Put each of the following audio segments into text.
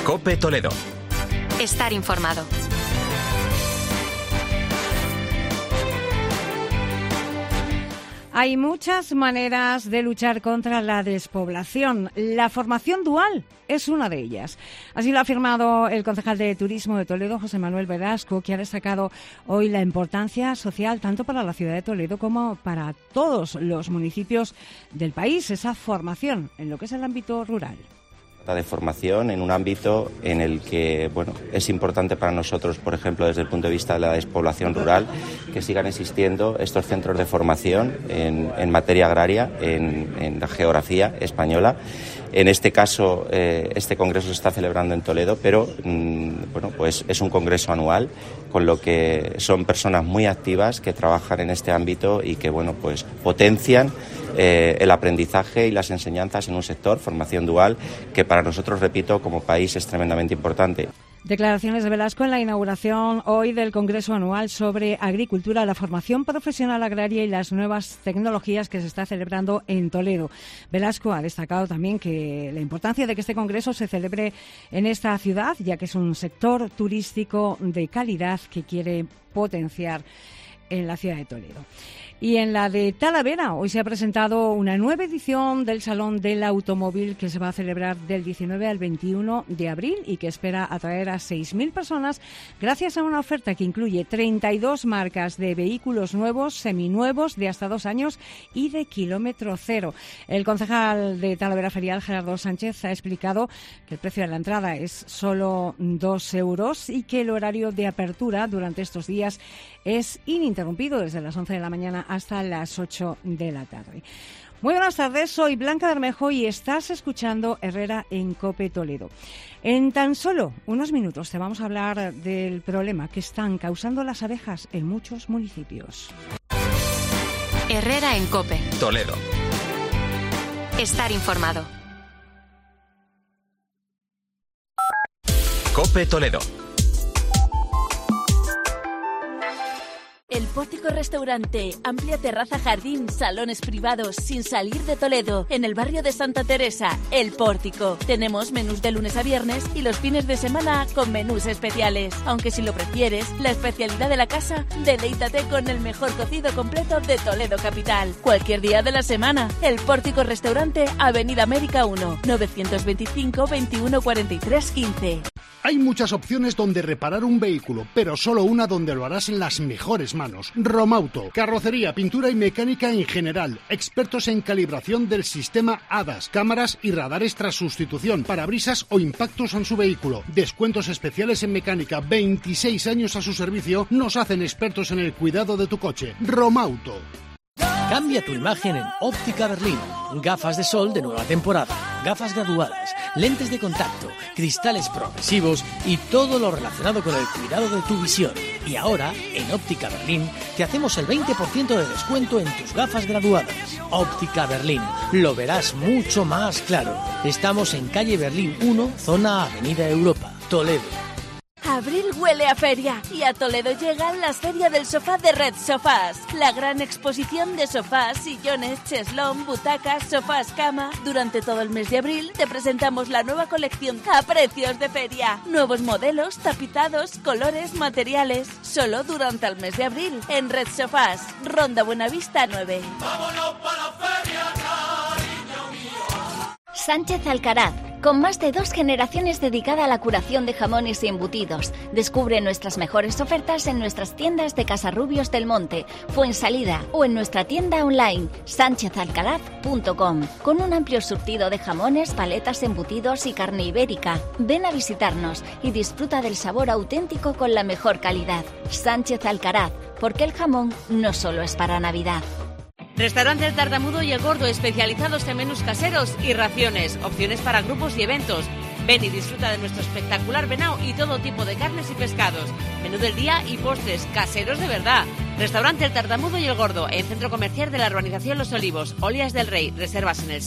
COPE Toledo. Estar informado. Hay muchas maneras de luchar contra la despoblación. La formación dual es una de ellas. Así lo ha afirmado el concejal de Turismo de Toledo, José Manuel Velasco, que ha destacado hoy la importancia social tanto para la ciudad de Toledo como para todos los municipios del país, esa formación en lo que es el ámbito rural. De formación en un ámbito en el que es importante para nosotros, por ejemplo, desde el punto de vista de la despoblación rural, que sigan existiendo estos centros de formación en materia agraria, en la geografía española. En este caso, este congreso se está celebrando en Toledo, pero pues es un congreso anual, con lo que son personas muy activas que trabajan en este ámbito y que pues potencian el aprendizaje y las enseñanzas en un sector, formación dual, que para nosotros, repito, como país es tremendamente importante. Declaraciones de Velasco en la inauguración hoy del Congreso Anual sobre Agricultura, la formación profesional agraria y las nuevas tecnologías que se está celebrando en Toledo. Velasco ha destacado también que la importancia de que este congreso se celebre en esta ciudad, ya que es un sector turístico de calidad que quiere potenciar en la ciudad de Toledo. Y en la de Talavera, hoy se ha presentado una nueva edición del Salón del Automóvil que se va a celebrar del 19 al 21 de abril y que espera atraer a 6.000 personas gracias a una oferta que incluye 32 marcas de vehículos nuevos, seminuevos, de hasta 2 años y de kilómetro cero. El concejal de Talavera Ferial, Gerardo Sánchez, ha explicado que el precio de la entrada es solo 2 euros y que el horario de apertura durante estos días es ininterrumpido desde las 11 de la mañana hasta las 8 de la tarde. Muy buenas tardes, soy Blanca Bermejo y estás escuchando Herrera en COPE Toledo. En tan solo unos minutos te vamos a hablar del problema que están causando las abejas en muchos municipios. Herrera en COPE Toledo. Estar informado. COPE Toledo. El Pórtico Restaurante, amplia terraza, jardín, salones privados, sin salir de Toledo, en el barrio de Santa Teresa, El Pórtico. Tenemos menús de lunes a viernes y los fines de semana con menús especiales. Aunque si lo prefieres, la especialidad de la casa, deleítate con el mejor cocido completo de Toledo capital. Cualquier día de la semana, El Pórtico Restaurante, Avenida América 1, 925 21 43 15. Hay muchas opciones donde reparar un vehículo, pero solo una donde lo harás en las mejores manos. Romauto, carrocería, pintura y mecánica en general. Expertos en calibración del sistema ADAS, cámaras y radares tras sustitución, parabrisas o impactos en su vehículo. Descuentos especiales en mecánica, 26 años a su servicio, nos hacen expertos en el cuidado de tu coche. Romauto. Cambia tu imagen en Óptica Berlín. Gafas de sol de nueva temporada, gafas graduadas, lentes de contacto, cristales progresivos y todo lo relacionado con el cuidado de tu visión. Y ahora, en Óptica Berlín, te hacemos el 20% de descuento en tus gafas graduadas. Óptica Berlín, lo verás mucho más claro. Estamos en calle Berlín 1, zona Avenida Europa, Toledo. Abril huele a feria y a Toledo llega la Feria del Sofá de Red Sofás. La gran exposición de sofás, sillones, cheslón, butacas, sofás, cama. Durante todo el mes de abril te presentamos la nueva colección a precios de feria. Nuevos modelos, tapizados, colores, materiales. Solo durante el mes de abril en Red Sofás, Ronda Buenavista 9. ¡Vámonos para la feria, cariño mío! Sánchez Alcaraz, con más de 2 generaciones dedicada a la curación de jamones y embutidos. Descubre nuestras mejores ofertas en nuestras tiendas de Casarrubios del Monte, Fuensalida o en nuestra tienda online sanchezalcaraz.com, con un amplio surtido de jamones, paletas, embutidos y carne ibérica. Ven a visitarnos y disfruta del sabor auténtico con la mejor calidad. Sánchez Alcaraz, porque el jamón no solo es para Navidad. Restaurante El Tartamudo y El Gordo, especializados en menús caseros y raciones, opciones para grupos y eventos. Ven y disfruta de nuestro espectacular venao y todo tipo de carnes y pescados. Menú del día y postres, caseros de verdad. Restaurante El Tartamudo y El Gordo, en Centro Comercial de la Urbanización Los Olivos, Olías del Rey. Reservas en el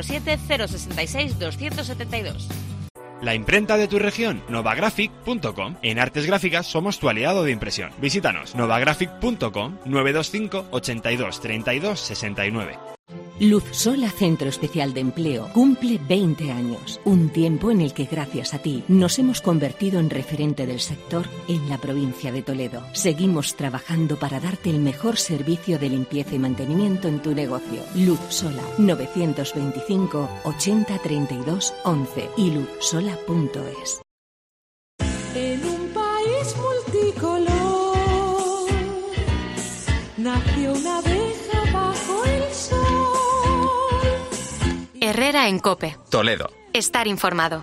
647-066-272. La imprenta de tu región, novagraphic.com. En Artes Gráficas somos tu aliado de impresión. Visítanos, novagraphic.com, 925 82 32 69. Luz Sola Centro Especial de Empleo cumple 20 años, un tiempo en el que gracias a ti nos hemos convertido en referente del sector en la provincia de Toledo. Seguimos trabajando para darte el mejor servicio de limpieza y mantenimiento en tu negocio. Luz Sola, 925 80 32 11 y luzsola.es. En un país multicolor nació una abeja bajo el sol. Herrera en COPE. Toledo. Estar informado.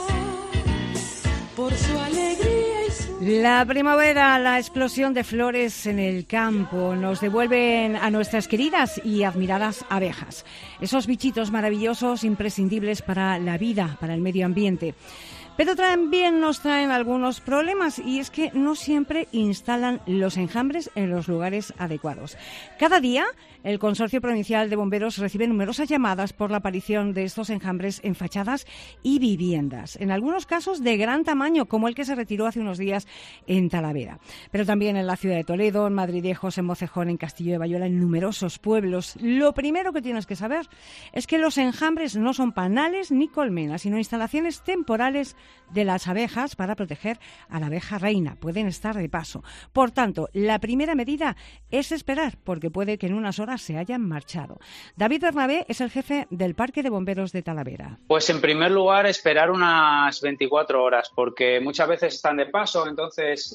Por su alegría y su... La primavera, la explosión de flores en el campo nos devuelven a nuestras queridas y admiradas abejas. Esos bichitos maravillosos, imprescindibles para la vida, para el medio ambiente. Pero también nos traen algunos problemas y es que no siempre instalan los enjambres en los lugares adecuados. Cada día el Consorcio Provincial de Bomberos recibe numerosas llamadas por la aparición de estos enjambres en fachadas y viviendas, en algunos casos de gran tamaño, como el que se retiró hace unos días en Talavera. Pero también en la ciudad de Toledo, en Madridejos, en Mocejón, en Castillo de Bayona, en numerosos pueblos. Lo primero que tienes que saber es que los enjambres no son panales ni colmenas, sino instalaciones temporales de las abejas para proteger a la abeja reina. Pueden estar de paso. Por tanto, la primera medida es esperar, porque puede que en unas horas se hayan marchado. David Bernabé es el jefe del Parque de Bomberos de Talavera. Pues en primer lugar esperar unas 24 horas, porque muchas veces están de paso, entonces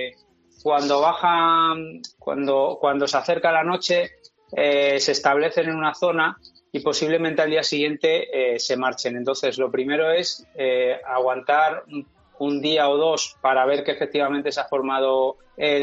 cuando bajan, cuando se acerca la noche, se establecen en una zona y posiblemente al día siguiente se marchen. Entonces, lo primero es aguantar un día o dos para ver que efectivamente se ha formado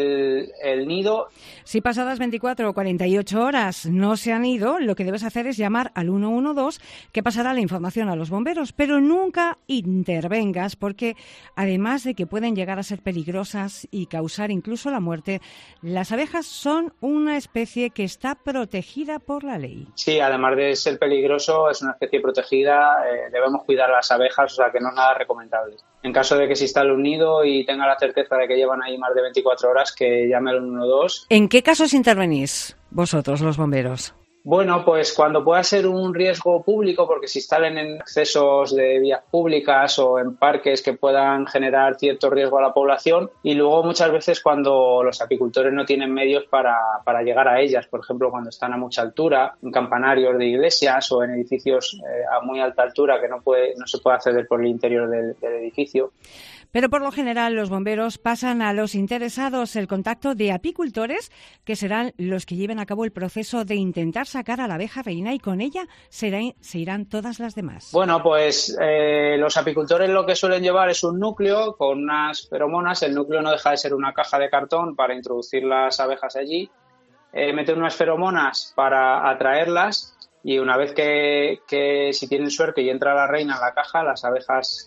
el nido. Si pasadas 24 o 48 horas no se han ido, lo que debes hacer es llamar al 112, que pasará la información a los bomberos, pero nunca intervengas, porque además de que pueden llegar a ser peligrosas y causar incluso la muerte, las abejas son una especie que está protegida por la ley. Sí, además de ser peligroso, es una especie protegida, debemos cuidar a las abejas, o sea que no es nada recomendable. En caso de que se instale un nido y tenga la certeza de que llevan ahí más de 24 horas, que llame al 112. ¿En qué casos intervenís vosotros, los bomberos? Bueno, pues cuando pueda ser un riesgo público, porque se instalen en accesos de vías públicas o en parques que puedan generar cierto riesgo a la población, y luego muchas veces cuando los apicultores no tienen medios para llegar a ellas, por ejemplo, cuando están a mucha altura, en campanarios de iglesias o en edificios a muy alta altura que no se puede acceder por el interior del edificio. Pero por lo general los bomberos pasan a los interesados el contacto de apicultores, que serán los que lleven a cabo el proceso de intentar sacar a la abeja reina, y con ella se irán todas las demás. Bueno, pues los apicultores lo que suelen llevar es un núcleo con unas feromonas. El núcleo no deja de ser una caja de cartón para introducir las abejas allí, meter unas feromonas para atraerlas, y una vez que si tienen suerte y entra la reina en la caja, las abejas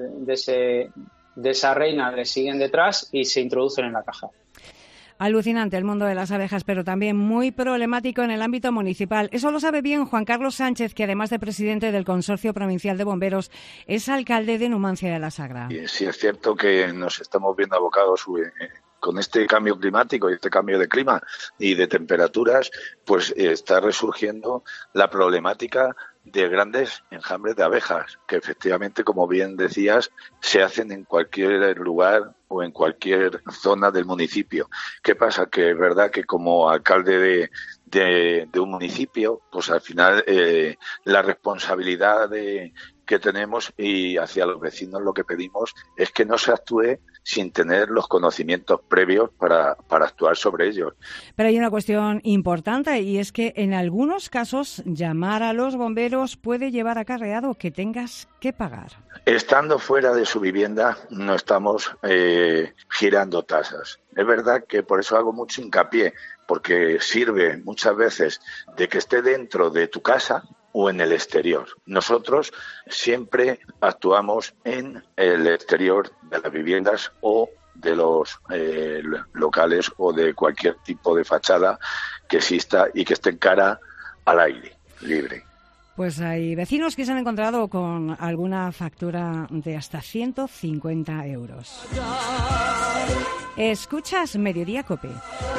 de esa reina le siguen detrás y se introducen en la caja. Alucinante el mundo de las abejas, pero también muy problemático en el ámbito municipal. Eso lo sabe bien Juan Carlos Sánchez, que además de presidente del Consorcio Provincial de Bomberos, es alcalde de Numancia de la Sagra. Sí, es cierto que nos estamos viendo abocados con este cambio climático y este cambio de clima y de temperaturas, pues está resurgiendo la problemática de grandes enjambres de abejas, que efectivamente, como bien decías, se hacen en cualquier lugar o en cualquier zona del municipio. ¿Qué pasa? Que es verdad que como alcalde de un municipio, pues al final la responsabilidad que tenemos y hacia los vecinos lo que pedimos es que no se actúe sin tener los conocimientos previos para actuar sobre ellos. Pero hay una cuestión importante, y es que en algunos casos llamar a los bomberos puede llevar acarreado que tengas que pagar. Estando fuera de su vivienda no estamos girando tasas. Es verdad que por eso hago mucho hincapié, porque sirve muchas veces de que esté dentro de tu casa o en el exterior. Nosotros siempre actuamos en el exterior de las viviendas o de los locales o de cualquier tipo de fachada que exista y que esté en cara al aire libre. Pues hay vecinos que se han encontrado con alguna factura de hasta 150 euros. Escuchas Mediodía COPE.